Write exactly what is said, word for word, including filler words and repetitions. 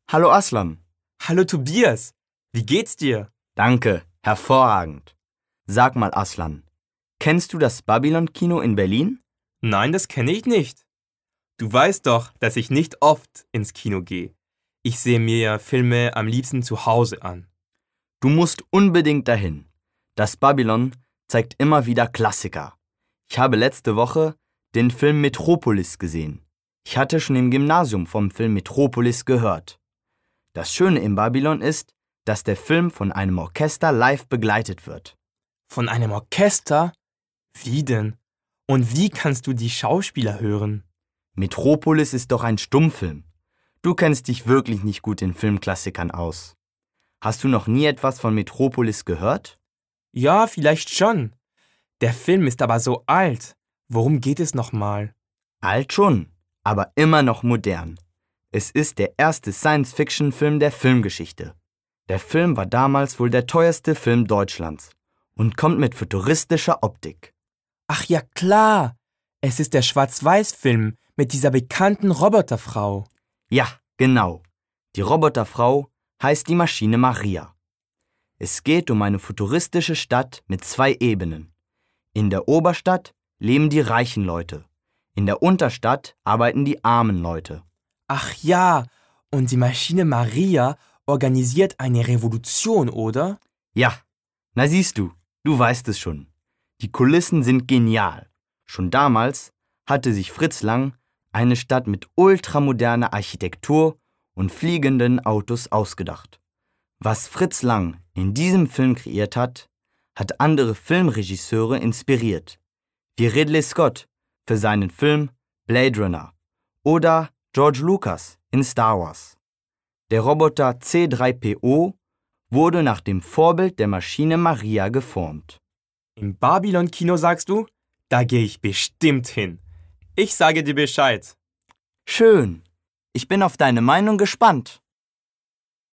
Hallo Aslan. Hallo Tobias, wie geht's dir? Danke, hervorragend. Sag mal Aslan, kennst du das Babylon-Kino in Berlin? Nein, das kenne ich nicht. Du weißt doch, dass ich nicht oft ins Kino gehe. Ich sehe mir Filme am liebsten zu Hause an. Du musst unbedingt dahin. Das Babylon zeigt immer wieder Klassiker. Ich habe letzte Woche den Film Metropolis gesehen. Ich hatte schon im Gymnasium vom Film Metropolis gehört. Das Schöne im Babylon ist, dass der Film von einem Orchester live begleitet wird. Von einem Orchester? Wie denn? Und wie kannst du die Schauspieler hören? Metropolis ist doch ein Stummfilm. Du kennst dich wirklich nicht gut in Filmklassikern aus. Hast du noch nie etwas von Metropolis gehört? Ja, vielleicht schon. Der Film ist aber so alt. Worum geht es nochmal? Alt schon, aber immer noch modern. Es ist der erste Science-Fiction-Film der Filmgeschichte. Der Film war damals wohl der teuerste Film Deutschlands und kommt mit futuristischer Optik. Ach ja, klar. Es ist der Schwarz-Weiß-Film mit dieser bekannten Roboterfrau. Ja, genau. Die Roboterfrau heißt die Maschine Maria. Es geht um eine futuristische Stadt mit zwei Ebenen. In der Oberstadt leben die reichen Leute. In der Unterstadt arbeiten die armen Leute. Ach ja, und die Maschine Maria organisiert eine Revolution, oder? Ja, na siehst du, du weißt es schon. Die Kulissen sind genial. Schon damals hatte sich Fritz Lang eine Stadt mit ultramoderner Architektur und fliegenden Autos ausgedacht. Was Fritz Lang in diesem Film kreiert hat, hat andere Filmregisseure inspiriert, wie Ridley Scott für seinen Film Blade Runner oder George Lucas in Star Wars. Der Roboter C drei P O wurde nach dem Vorbild der Maschine Maria geformt. Im Babylon-Kino sagst du? Da gehe ich bestimmt hin. Ich sage dir Bescheid. Schön. Ich bin auf deine Meinung gespannt.